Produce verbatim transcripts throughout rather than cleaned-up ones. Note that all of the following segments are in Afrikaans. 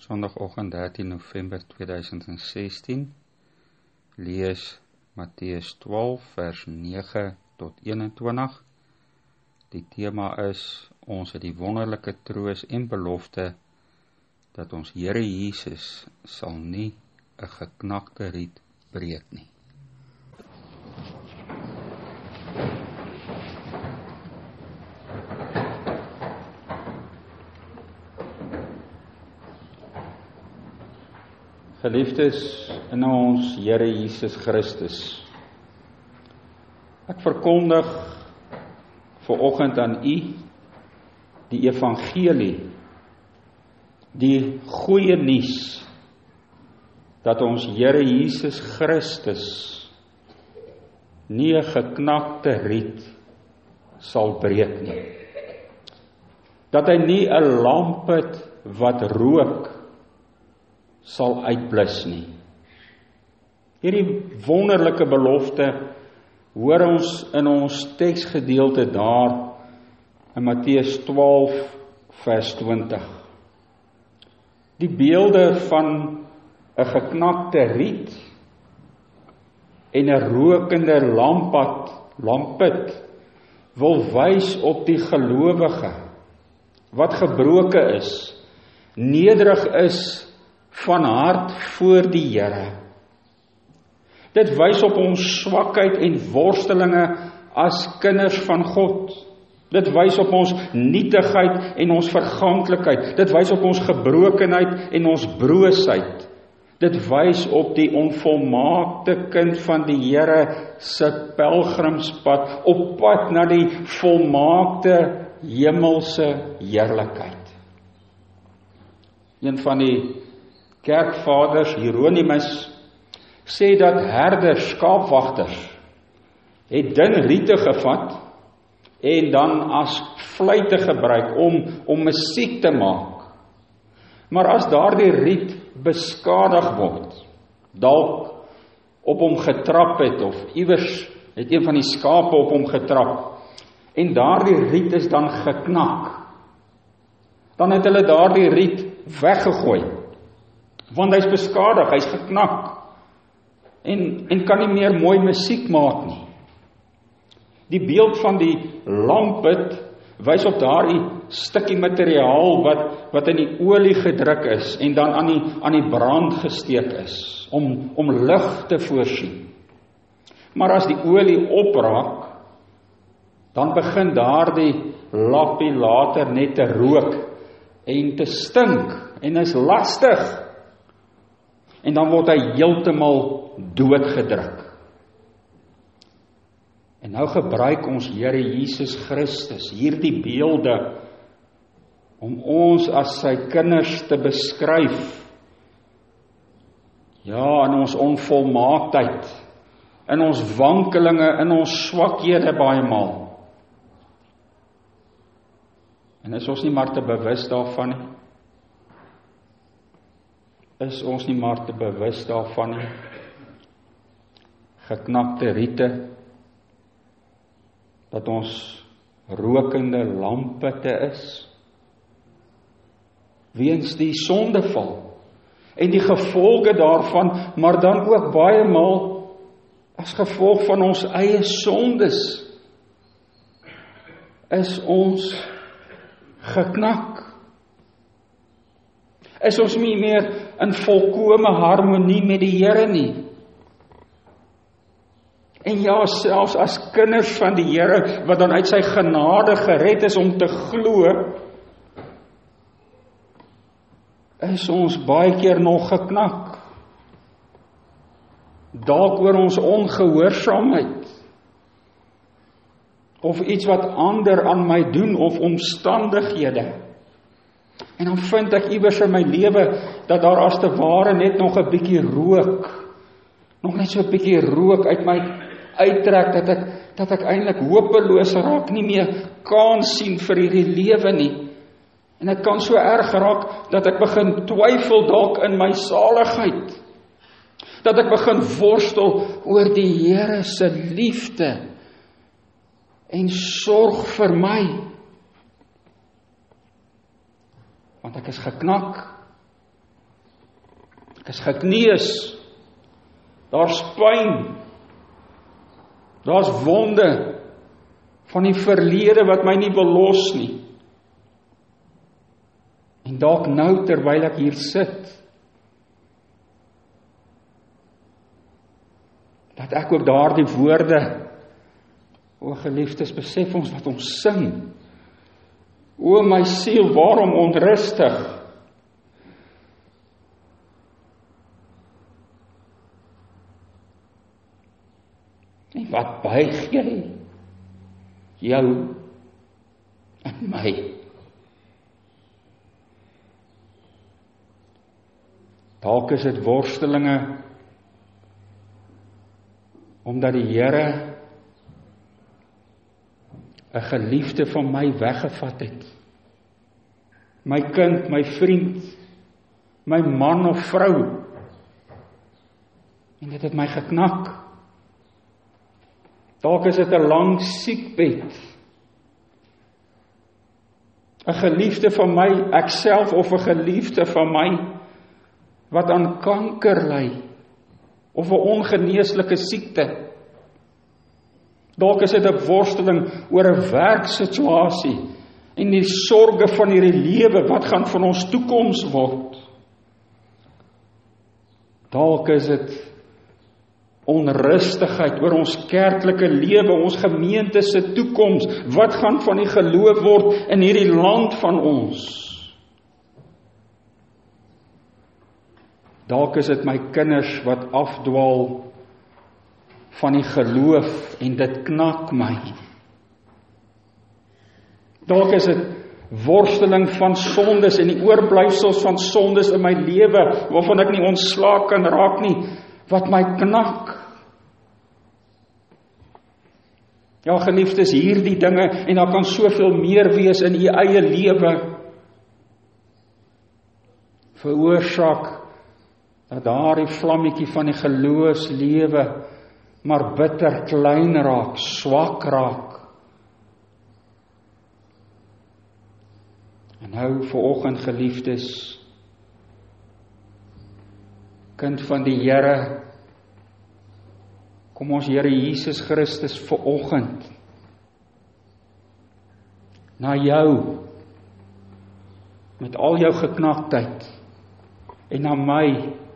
Sondagoggend dertien November tweeduisend sestien, lees Matteus twaalf vers nege tot eenentwintig. Die tema is, ons het die wonderlike troos en belofte, dat ons Here Jesus sal nie 'n geknakte riet breek nie. Geliefdes in ons Here Jesus Christus, ek verkondig vanoggend aan u die evangelie, die goeie nuus, dat ons Here Jesus Christus nie 'n geknakte riet sal breek nie. Dat hy nie 'n lamp het wat rook sal uitblus nie. Hierdie wonderlike belofte hoor ons in ons teksgedeelte daar in Matteus twaalf vers twintig. Die beelde van 'n geknakte riet en 'n rokende lampad, lampet wil wys op die gelowige wat gebroke is, nederig is van hart voor die Here. Dit wys op ons swakheid en worstelinge as kinders van God. Dit wys op ons nietigheid en ons verganklikheid. Dit wys op ons gebrokenheid en ons broosheid. Dit wys op die onvolmaakte kind van die Here se pelgrimspad, op pad na die volmaakte hemelse heerlikheid. Een van die kerkvaders, Hieronymus, sê dat herders, skaapwagters, het dun riete gevat en dan as fluitte gebruik om, om musiek te maak. Maar as daardie riet beskadig word, dalk op hom getrap het, of iewers het een van die skape op hom getrap, en daardie riet is dan geknak, dan het hulle daardie riet weggegooi, want hy's beskadig, hy's geknak, en, en kan nie meer mooi musiek maak nie. Die beeld van die lampet wys op daardie stukkie materiaal wat, wat in die olie gedruk is, en dan aan die, aan die brand gesteek is, om, om lig te voorsien. Maar as die olie opraak, dan begin daardie lappie later net te rook, en te stink, en is lastig, en dan word hy heeltemal doodgedruk. En nou gebruik ons Here Jesus Christus hierdie beelde om ons as sy kinders te beskryf. Ja, in ons onvolmaaktheid, in ons wankelinge, in ons swakhede baie maal. En is ons nie maar te bewus daarvan nie? Is ons nie maar te bewus daarvan nie? Geknakte riete, dat ons rokende lampete is, weens die sondeval, en die gevolge daarvan, maar dan ook baie maal, as gevolg van ons eie sondes, is ons geknak. Is ons nie meer in volkome harmonie met die Here nie. En ja, selfs as kinders van die Here, wat dan uit sy genade gered is om te glo, is ons baie keer nog geknak. Dalk oor ons ongehoorsaamheid, of iets wat ander aan my doen, of omstandighede. En dan vind ek iewers in my lewe, dat daar as te ware net nog 'n bietjie rook, nog net so 'n bietjie rook uit my uittrek, dat ek, dat ek eintlik hopeloos raak, nie meer kans sien vir hierdie lewe nie. En dit kan so erg raak, dat ek begin twyfel dalk in my saligheid. Dat ek begin worstel oor die Here se liefde en sorg vir my. Want ek is geknak, Ek is gekneus. Daar's pyn. Daar's wonde van die verlede wat my nie wil los nie. En dalk nou terwyl ek hier sit, dat ek ook daardie woorde, o geliefdes, besef ons wat ons sing. O my siel, waarom onrustig? En wat buig jy? Jou en my. Dalk is dit worstelinge, omdat die Here 'n geliefde van my weggevat het. My kind, my vriend, my man of vrou. En dit het my geknak. Dalk is dit 'n lang siekbed. 'n Geliefde van my, ek self of 'n geliefde van my, wat aan kanker ly, of 'n ongeneeslike siekte. Dalk is dit 'n worsteling oor 'n werksituasie en die sorge van hierdie lewe, wat gaan van ons toekoms word. Dalk is dit onrustigheid oor ons kerklike lewe, ons gemeente se toekoms, wat gaan van die geloof word in hierdie land van ons. Dalk is dit my kinders wat afdwaal van die geloof en dit knak my. Dalk is dit worsteling van sondes en die oorblyfsels van sondes in my lewe, waarvan ek nie ontslae kan raak nie, wat my knak. Ja, geliefdes, hierdie dinge, en daar kan soveel meer wees in u eie lewe, veroorsaak dat daardie vlammetjie van die geloofslewe maar bitter klein raak, swak raak. En nou vanoggend, geliefdes, kind van die Here, kom ons Here Jesus Christus vanoggend na jou, met al jou geknaktheid, en na my,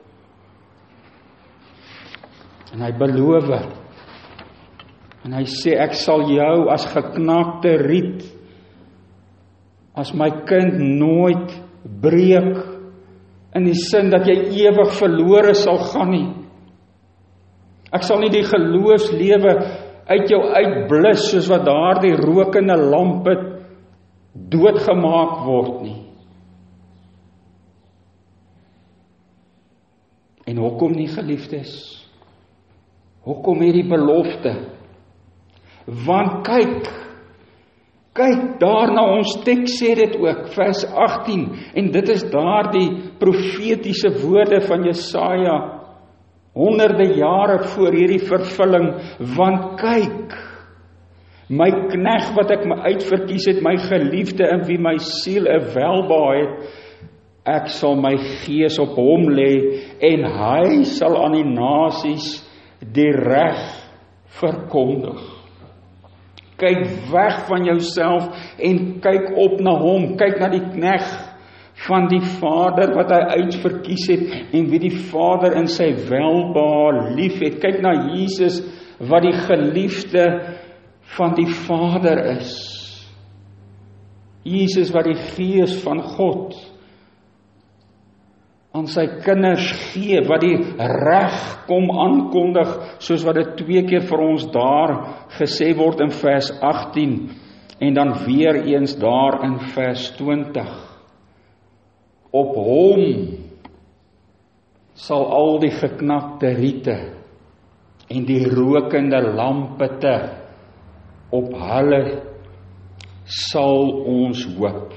en hy beloof, en hy sê, ek sal jou as geknakte riet, as my kind nooit breek, in die sin dat jy ewig verlore sal gaan nie. Ek sal nie die geloofslewe uit jou uitblus, soos wat daardie rokende lampe doodgemaak word nie. En hoekom nie, geliefdes? Hoekom hierdie belofte? Want kyk, kyk daar na ons teks sê dit ook, vers agttien, en dit is daar die profetiese woorde van Jesaja, honderde jare voor hierdie vervulling, want kyk, my knegt wat ek my uitverkies het, my geliefde in wie my siel 'n welbehae het, ek sal my gees op hom lê, en hy sal aan die nasies die reg verkondig. Kyk weg van jouself en kyk op na hom, kyk na die knegt van die Vader wat hy uitverkies het en wie die Vader in sy welbehae lief het. Kyk na Jesus wat die geliefde van die Vader is. Jesus wat die Gees van God aan sy kinders gee, wat die reg kom aankondig, soos wat dit twee keer vir ons daar gesê word in vers agttien, en dan weer eens daar in vers twintig. Op hom sal al die geknakte riete en die rokende lampitte, op hulle sal ons hoop.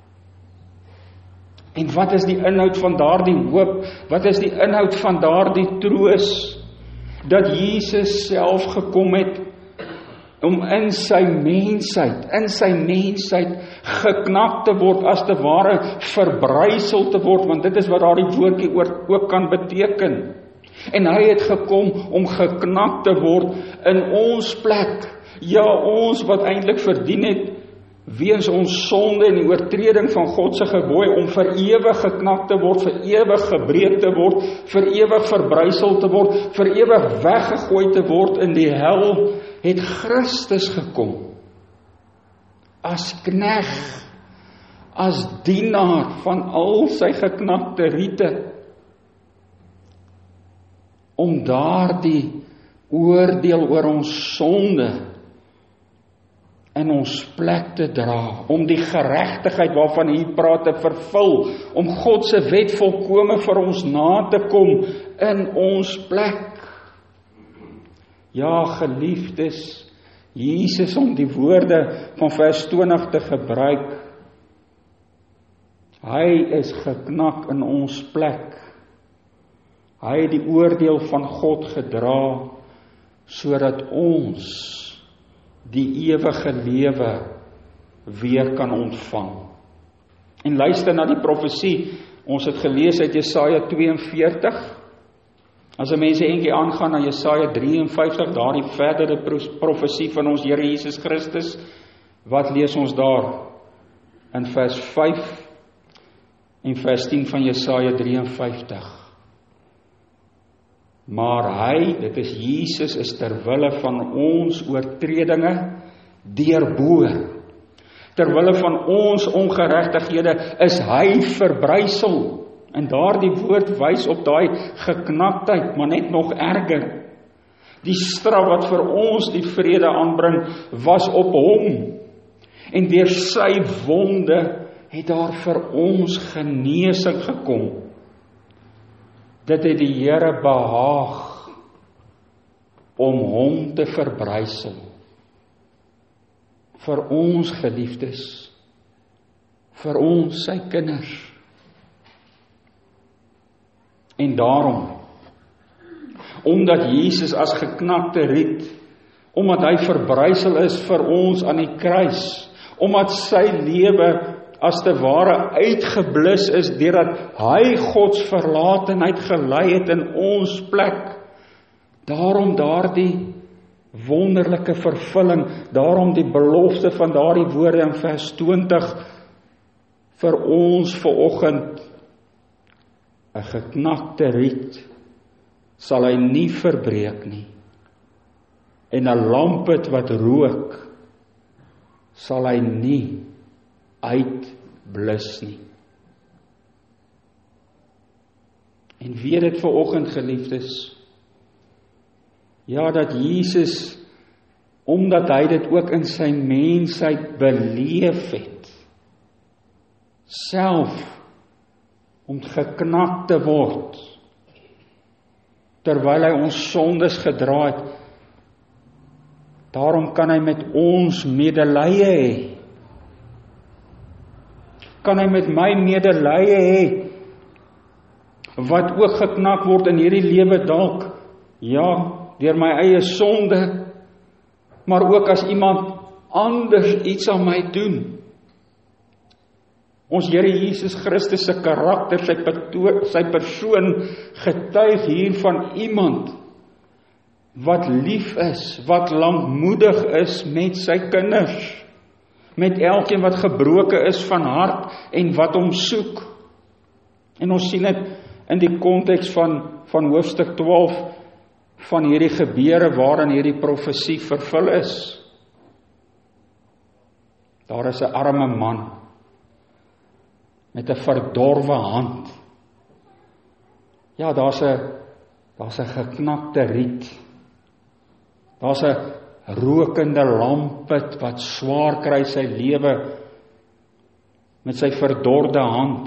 En wat is die inhoud van daardie hoop? Wat is die inhoud van daardie troos? Dat Jesus self gekom het om in sy mensheid, in sy mensheid geknak te word, as te ware verbrysel te word, want dit is wat daardie woordjie ook kan beteken. En hy het gekom om geknak te word in ons plek, ja, ons wat eintlik verdien het, weens ons sonde en die oortreding van God se gebooie, om vir ewig geknak te word, vir ewig gebreek te word, vir ewig verbrysel te word, vir ewig weggegooi te word in die hel, het Christus gekom, as knegg, as dienaar van al sy geknakte riete, om daardie oordeel oor ons sonde in ons plek te dra, om die geregtigheid waarvan hy praat te vervul, om God se wet volkome vir ons na te kom in ons plek. Ja, geliefdes, Jesus, om die woorde van vers twintig te gebruik, hy is geknak in ons plek. Hy het die oordeel van God gedra, sodat ons die ewige lewe weer kan ontvang. En luister na die profesie, ons het gelees uit Jesaja tweeënveertig, as 'n mens 'n entjie aangaan na Jesaja drie en vyftig, daar die verdere profesie van ons Here Jesus Christus, wat lees ons daar? In vers vyf en vers tien van Jesaja drie en vyftig. Maar hy, dit is Jesus, is terwille van ons oortredinge deurboor. Terwille van ons ongeregtighede is hy verbrysel. En daardie woord wys op daai geknaktheid, maar net nog erger. Die straf wat vir ons die vrede aanbring, was op hom. En deur sy wonde het daar vir ons genesing gekom. Dit het die Here behaag om hom te verbrysel. Vir ons geliefdes, vir ons sy kinders. En daarom, omdat Jesus as geknakte riet, omdat hy verbrysel is vir ons aan die kruis, omdat sy lewe as te ware uitgeblus is, deurdat hy Gods verlatenheid gelei het in ons plek. Daarom daardie wonderlike vervulling, daarom die belofte van daardie woorde in vers twintig, vir ons vanoggend, 'n geknakte riet, sal hy nie verbreek nie, en 'n lampet wat rook, sal hy nie uitblus nie. En weet dit vanoggend, geliefdes, ja, dat Jesus, omdat hy dit ook in sy mensheid beleef het, self om geknak te word, terwyl hy ons sondes gedra het, daarom kan hy met ons medelee hê. Kan hy met my medelee hê, wat ook geknak word in hierdie lewe dalk, ja, deur my eie sonde, maar ook as iemand anders iets aan my doen. Ons Here Jesus Christus se karakter, sy, sy persoon getuig hier van iemand wat lief is, wat lankmoedig is met sy kinders, met elkeen wat gebroken is van hart en wat hom soek. En ons sien dit in die konteks van, van hoofstuk twaalf van hierdie gebeure waarin hierdie profesie vervul is. Daar is 'n arme man met 'n verdorwe hand. Ja, daar's 'n daar's 'n geknakte riet. Daar's 'n rokende lampet wat swaar kry sy lewe met sy verdorde hand.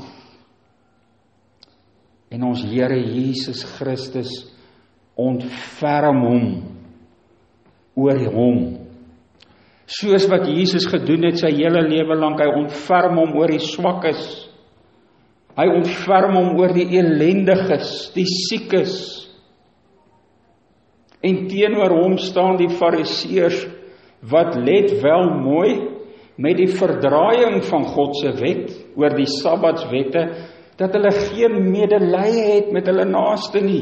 En ons Here Jesus Christus ontferm hom oor hom. Soos wat Jesus gedoen het sy hele lewe lank, hy ontferm hom oor die swakkes. Hy ontferm hom oor die elendiges, die siekes. En teenoor hom staan die fariseërs wat let wel mooi met die verdraaiing van God se wet oor die Sabbatswette, dat hulle geen medelee het met hulle naaste nie.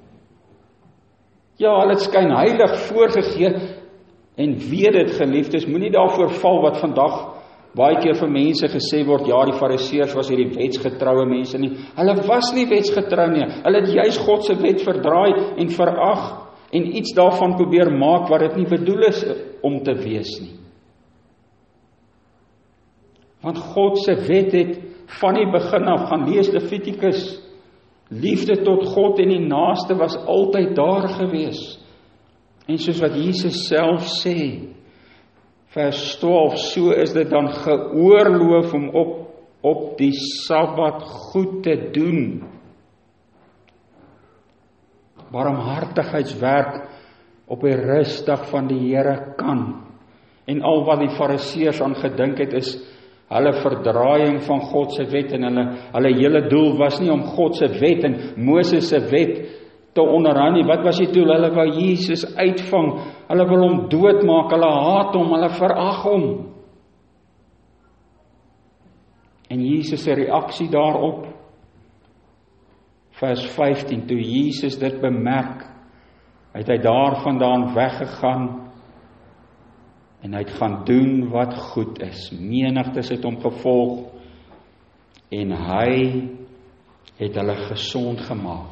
Ja, hulle het skyn heilig voorgegee, en weet dit, geliefdes, moenie daarvoor val wat vandag baie keer vir mense gesê word, ja, die Fariseërs was hierdie wetsgetroue mense nie. Hulle was nie wetsgetrou nie. Hulle het juis God se wet verdraai en verag en iets daarvan probeer maak wat dit nie bedoel is om te wees nie. Want God se wet het van die begin af, gaan lees Levitikus, liefde tot God en die naaste was altyd daar gewees. En soos wat Jesus self sê, vers twaalf, so is dit dan geoorloof om op, op die Sabbat goed te doen. Barmhartigheidswerk op die rusdag van die Here kan. En al wat die Fariseërs aan gedink het is, hulle verdraaiing van God se wet en hulle, hulle hele doel was nie om God se wet en Moses se wet te onderhou nie. Wat was die doel? Hulle wou Jesus uitvang, hulle wil hom doodmaak, hulle haat hom, hulle verag hom. En Jesus se reaksie daarop, vers vyftien, toe Jesus dit bemerk, het hy daar vandaan weggegaan, en hy het gaan doen wat goed is. Menigtes het hom gevolg, en hy het hulle gesond gemaak.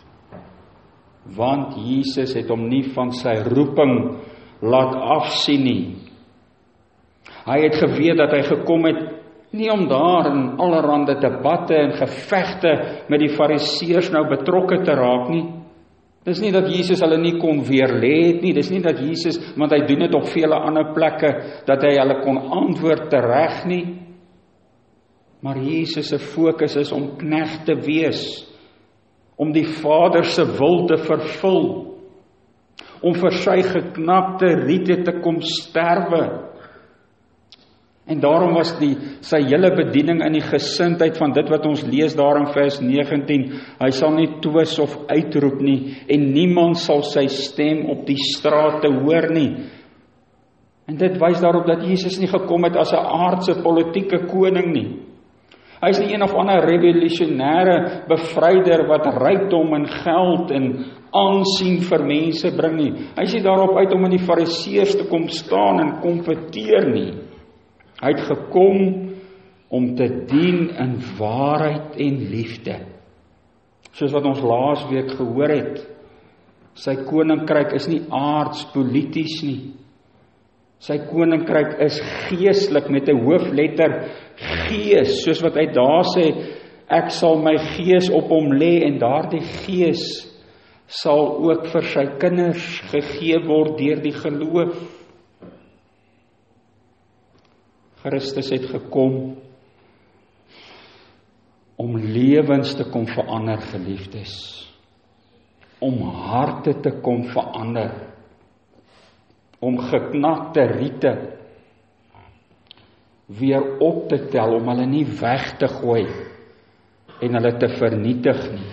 Want Jesus het hom nie van sy roeping laat afsien nie. Hy het geweet dat hy gekom het, nie om daar in allerhande debatte en gevegte met die Fariseërs nou betrokke te raak nie. Dis nie dat Jesus hulle nie kon weerlê het nie, dis nie dat Jesus, want hy doen dit op vele ander plekke, dat hy hulle kon antwoord tereg nie. Maar Jesus se fokus is om knegt te wees, om die Vader se wil te vervul, om vir sy geknapte riete te kom sterwe. En daarom was die, sy hele bediening in die gesindheid van dit wat ons lees daar in vers negentien, hy sal nie twis of uitroep nie, en niemand sal sy stem op die strate hoor nie. En dit wys daarop dat Jesus nie gekom het as 'n aardse politieke koning nie. Hy is nie een of ander revolusionêre bevryder wat rykdom en geld en aansien vir mense bring nie. Hy is nie daarop uit om in die Fariseërs te kom staan en kompeteer nie. Hy het gekom om te dien in waarheid en liefde. Soos wat ons laasweek gehoor het, sy koninkryk is nie aards polities nie. Sy koninkryk is geestelik met 'n hoofletter gees, soos wat hy daar sê, ek sal my gees op hom lê en daardie gees sal ook vir sy kinders gegee word deur die geloof. Christus het gekom om lewens te kom verander, geliefdes. Om harte te kom verander. Om geknakte riete weer op te tel, om hulle nie weg te gooi en hulle te vernietig nie.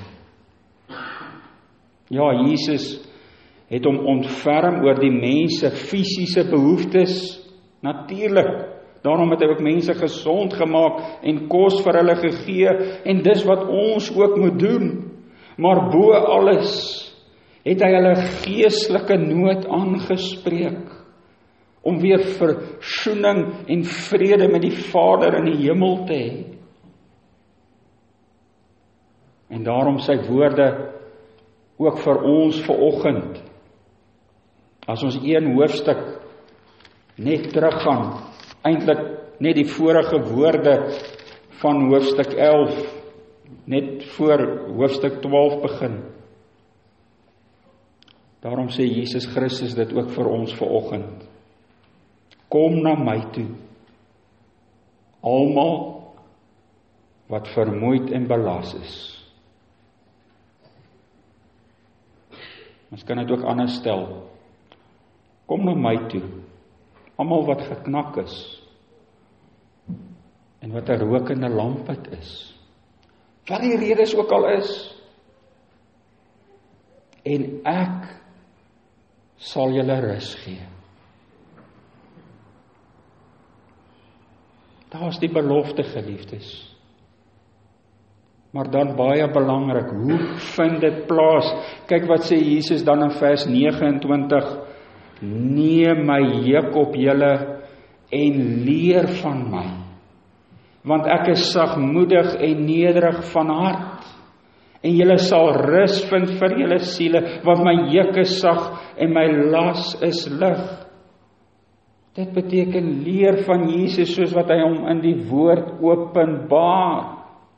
Ja, Jesus het hom ontferm oor die mense fisiese behoeftes, natuurlik. Daarom het hy ook mense gesond gemaak en kos vir hulle gegee, en dis wat ons ook moet doen. Maar bo alles het hy hulle geestelike nood aangespreek, om weer versoening en vrede met die Vader in die hemel te hê. En daarom sy woorde ook vir ons vanoggend. As ons een hoofstuk net teruggaan, eintlik net die vorige woorde van hoofstuk elf, net voor hoofstuk twaalf begin. Daarom sê Jesus Christus dit ook vir ons vanoggend. Kom na my toe, almal wat vermoeid en belas is. Ons kan dit ook anders stel. Kom na my toe, almal wat geknak is, en wat 'n rokende lampet is. Wat die redes ook al is. En ek sal julle rus gee. Daar's die belofte, geliefdes. Maar dan baie belangrik, hoe vind dit plaas? Kyk wat sê Jesus dan in vers nege en twintig, neem my juk op julle en leer van my, want ek is sagmoedig en nederig van hart, en julle sal rus vind vir julle siele, want my juk is sag en my las is lig. Dit beteken leer van Jesus soos wat hy hom in die woord openbaar.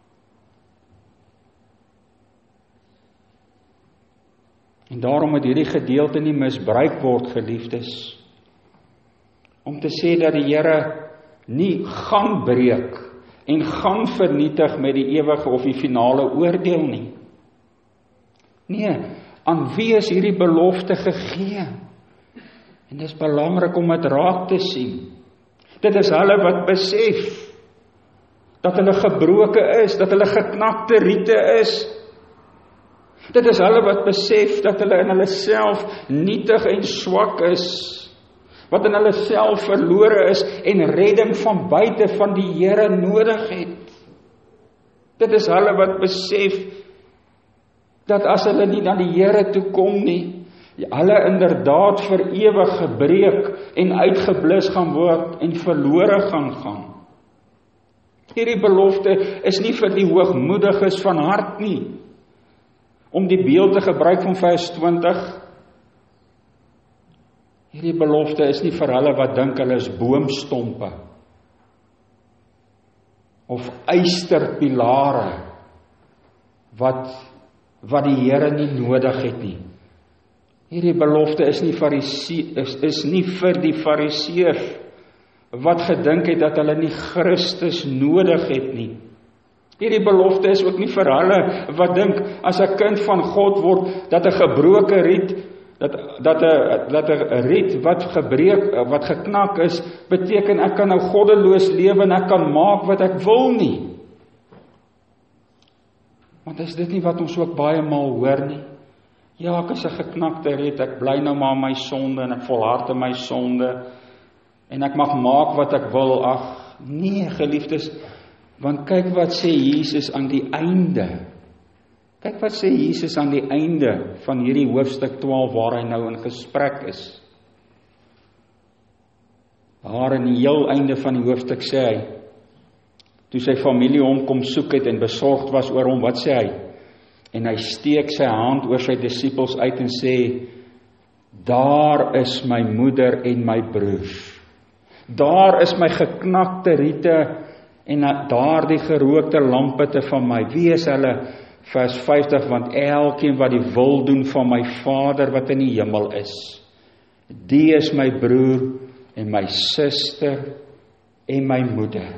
En daarom moet hierdie gedeelte nie misbruik word, geliefdes, om te sê dat die Here nie gaan breek en gaan vernietig met die ewige of die finale oordeel nie. Nee, aan wie is hierdie belofte gegee? En dit is belangrik om dit raak te sien. Dit is hulle wat besef dat hulle gebroke is, dat hulle geknakte riete is. Dit is hulle wat besef dat hulle in hulle self nietig en swak is, wat in hulle self verlore is en redding van buite van die Here nodig het. Dit is hulle wat besef dat as hulle nie na die Here toe kom nie, hulle inderdaad vir ewig gebreek en uitgeblus gaan word en verlore gaan gaan. Hierdie belofte is nie vir die hoogmoediges van hart nie. Om die beeld te gebruik van vers twintig, hierdie belofte is nie vir hulle wat dink hulle is boomstompe of ysterpilare wat wat die Here nie nodig het nie. Hierdie belofte is nie fariseë is, is nie vir die fariseërs wat gedink het dat hulle nie Christus nodig het nie. Hierdie belofte is ook nie vir hulle wat dink as 'n kind van God word dat 'n gebroke riet dat dat 'n dat 'n riet wat gebreek wat geknak is beteken ek kan nou goddeloos lewe en ek kan maak wat ek wil nie. Want is dit nie wat ons ook baie maal hoor nie? Ja, ek is 'n geknakte riet, ek bly nou maar in my sonde en ek volhard in my sonde en ek mag maak wat ek wil. Ag, nee, geliefdes. Want kyk wat sê Jesus aan die einde. Kyk wat sê Jesus aan die einde van hierdie hoofstuk twaalf waar hy nou in gesprek is. Daar in die heel einde van die hoofstuk sê hy, toe sy familie hom kom soek het en besorgd was oor hom, wat sê hy? En hy steek sy hand oor sy disippels uit en sê, daar is my moeder en my broers. Daar is my geknakte riete en daar die gerookte lampitte van my. Wie is hulle? Vers vyftig, want elkeen wat die wil doen van my Vader wat in die hemel is, die is my broer en my suster en my moeder.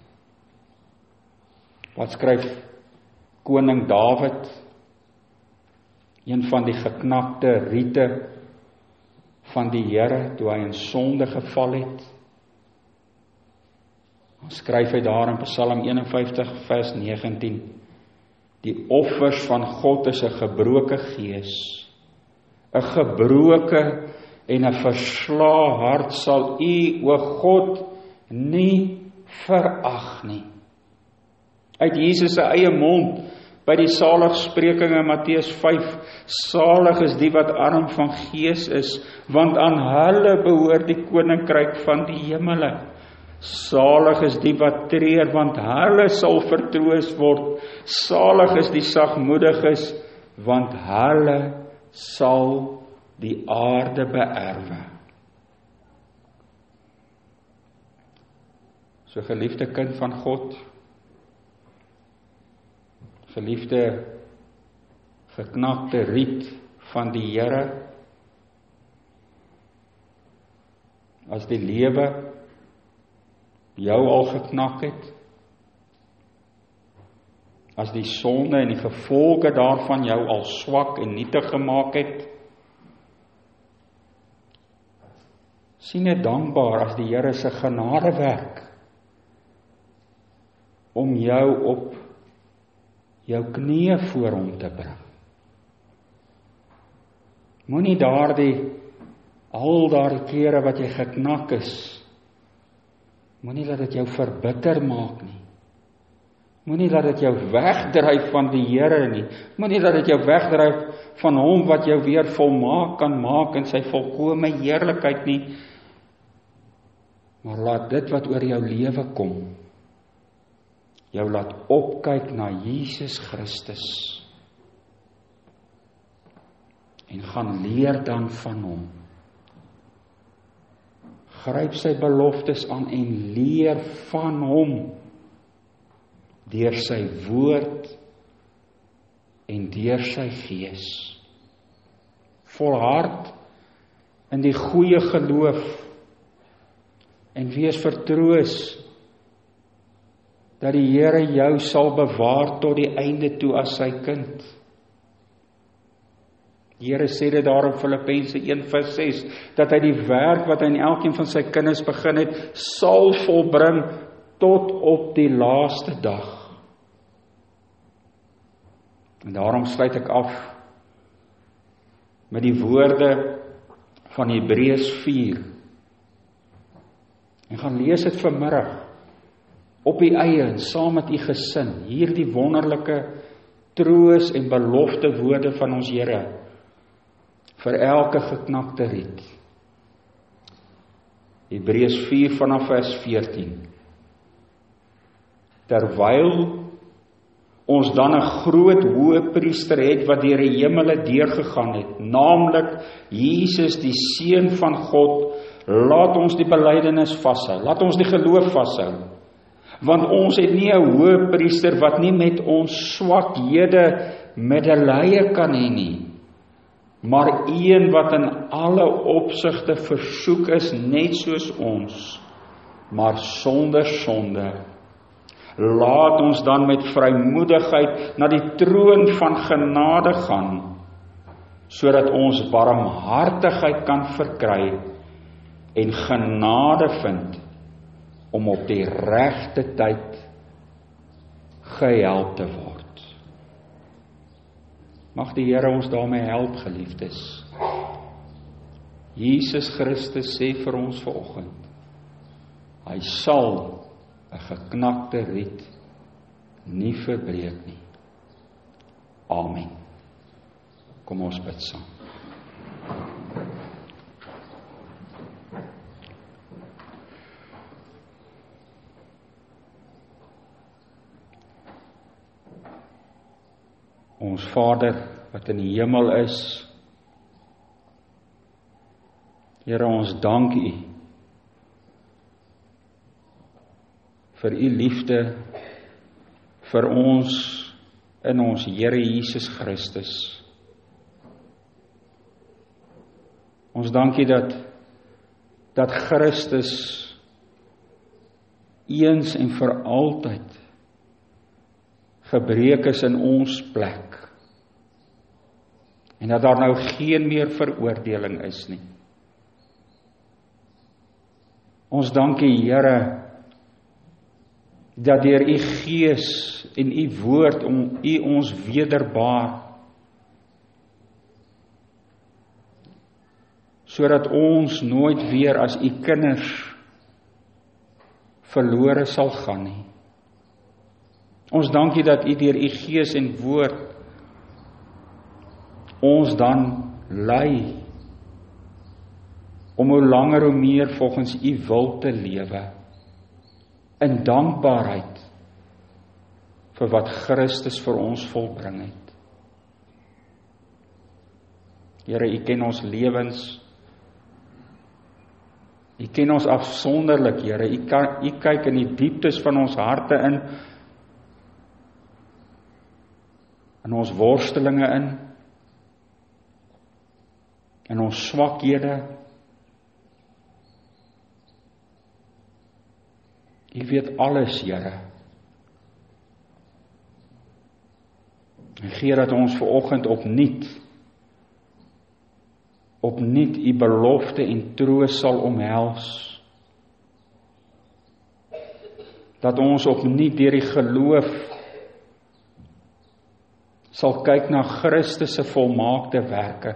Wat skryf koning Dawid, een van die geknakte riete van die Here toe hy in sonde geval het? Dan skryf hy daar in Psalm een en vyftig vers negentien, die offers van God is 'n gebroke gees, 'n gebroke en 'n verslae hart sal U, o God, nie verag nie. Uit Jesus se eie mond, by die saligsprekinge in Matteus vyf, salig is die wat arm van gees is, want aan hulle behoort die koninkryk van die hemele. Salig is die wat treur, want hulle sal vertroos word. Salig is die sagmoediges, want hulle sal die aarde beerwe. So geliefde kind van God, geliefde geknakte riet van die Here, as die lewe jou al geknak het, as die sonde en die gevolge daarvan jou al swak en nietig gemaak het, sien dit dankbaar as die Here se genadewerk om jou op jou knieë voor hom te bring. Moenie daardie al daardie kere wat jy geknak is, Moenie laat dit jou verbitter maak nie. Moenie laat dit jou wegdryf van die Here nie. Moenie laat dit jou wegdryf van hom wat jou weer volmaak kan maak in sy volkome heerlikheid nie. Maar laat dit wat oor jou lewe kom, jou laat opkyk na Jesus Christus. En gaan leer dan van hom. Gryp sy beloftes aan en leer van hom. Deur sy woord en deur sy gees. Volhard in die goeie geloof en wees vertroos dat die Here jou sal bewaar tot die einde toe as sy kind. Die Here sê dit daar in Filippense een vers ses, dat hy die werk wat hy in elkeen van sy kinders begin het, sal volbring tot op die laaste dag. En daarom sluit ek af met die woorde van Hebreërs vier. En gaan lees dit vanmiddag op die eie en saam met u gesin. Hierdie wonderlike troos en belofte woorde van ons Here vir elke geknakte riet. Hebreërs vier vanaf vers veertien. Terwyl ons dan 'n groot hoëpriester het wat deur die hemele deurgegaan het, naamlik Jesus die Seun van God, laat ons die belydenis vashou, laat ons die geloof vashou. Want ons het nie 'n hoëpriester wat nie met ons swakhede medelee kan hê nie, maar een wat in alle opsigte versoek is net soos ons, maar sonder sonde. Laat ons dan met vrymoedigheid na die troon van genade gaan, sodat ons barmhartigheid kan verkry en genade vind om op die regte tyd gehelp te word. Mag die Here ons daarmee help, geliefdes. Jesus Christus sê vir ons vanoggend, hy sal 'n geknakte riet nie verbreek nie. Amen. Kom ons bid saam. Ons Vader wat in die hemel is, Here, ons dank U vir U liefde vir ons in ons Here Jesus Christus. Ons dank U dat dat Christus eens en vir altyd gebreek is in ons plek. En dat daar nou geen meer veroordeling is nie. Ons dank U, Here, dat deur U Gees en U woord om U ons wederbaar, sodat ons nooit weer as U kinders verlore sal gaan nie. Ons dank U dat U deur U Gees en woord ons dan lei om hoe langer hoe meer volgens U wil te lewe, in dankbaarheid vir wat Christus vir ons volbring het. Here, U ken ons lewens, U ken ons afsonderlik, Here, U kan, U kyk in die dieptes van ons harte in, in ons worstelinge in, in ons swakhede. U weet alles, Here. En gee dat ons vanoggend opnuut, opnuut U belofte en troos sal omhels. Dat ons opnuut deur die geloof sal kyk na Christus se volmaakte werke.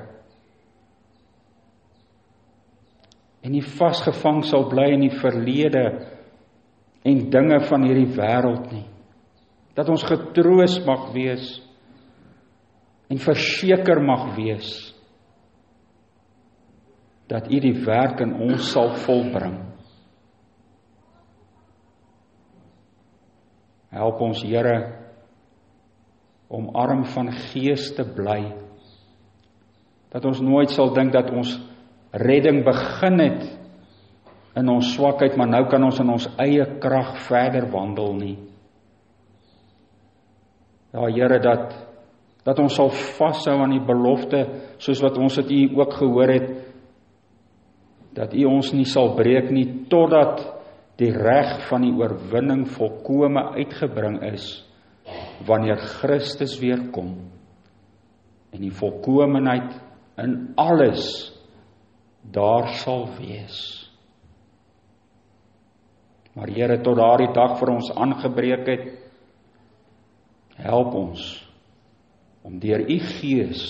En nie vasgevang sal bly in die verlede en dinge van hierdie wêreld nie. Dat ons getroos mag wees en verseker mag wees dat U die werk in ons sal volbring. Help ons, Here, om arm van gees te bly, dat ons nooit sal dink dat ons redding begin het in ons swakheid, maar nou kan ons in ons eie krag verder wandel nie. Ja, Here, dat, dat ons sal vashou aan die belofte, soos wat ons het U ook gehoor het, dat U ons nie sal breek nie, totdat die reg van die oorwinning volkome uitgebring is, wanneer Christus weer kom, en die volkomenheid in alles daar sal wees. Maar Here, tot daardie dag vir ons aangebreek het, help ons om deur U Gees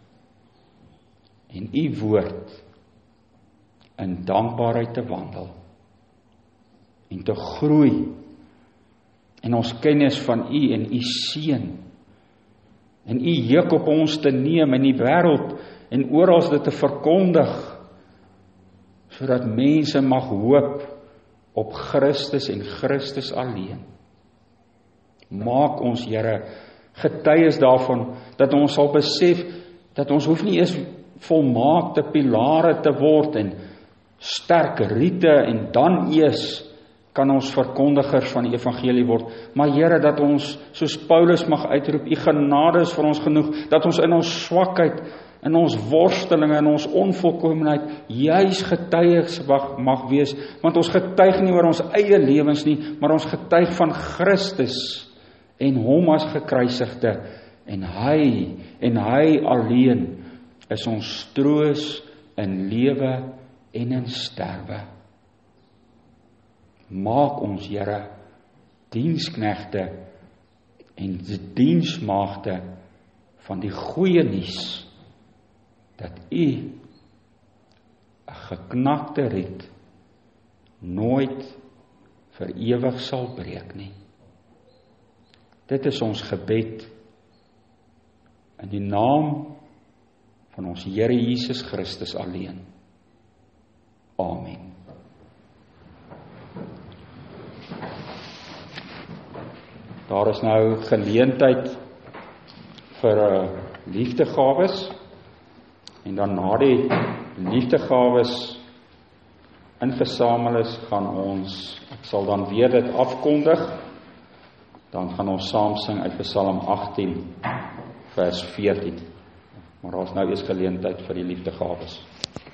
en U woord in dankbaarheid te wandel en te groei in ons kennis van U en U seën en U juk op ons te neem in die wêreld en oral dit te verkondig, sodat mense mag hoop op Christus en Christus alleen. Maak ons, Here, getuies daarvan, dat ons sal besef, dat ons hoef nie eers volmaakte pilare te word, en sterk riete, en dan eers kan ons verkondigers van die evangelie word, maar Here, dat ons, soos Paulus mag uitroep, U genade is vir ons genoeg, dat ons in ons swakheid, in ons worstelinge, in ons onvolkomenheid, juis getuies mag, mag wees, want ons getuig nie oor ons eie lewens nie, maar ons getuig van Christus, en hom as gekruisigde, en hy, en hy alleen, is ons troos in lewe en in sterwe. Maak ons, Here, diensknegte en diensmaagde van die goeie nuus, dat U 'n geknakte riet nooit vir ewig sal breek nie. Dit is ons gebed in die naam van ons Here Jesus Christus alleen. Amen. Daar is nou geleentheid vir 'n liefdegawes, en dan na die liefdegawes ingesamel is, gaan ons, ek sal dan weer dit afkondig, dan gaan ons saam sing uit Psalm agttien vers veertien. Maar daar is nou eers geleentheid vir die liefdegawes.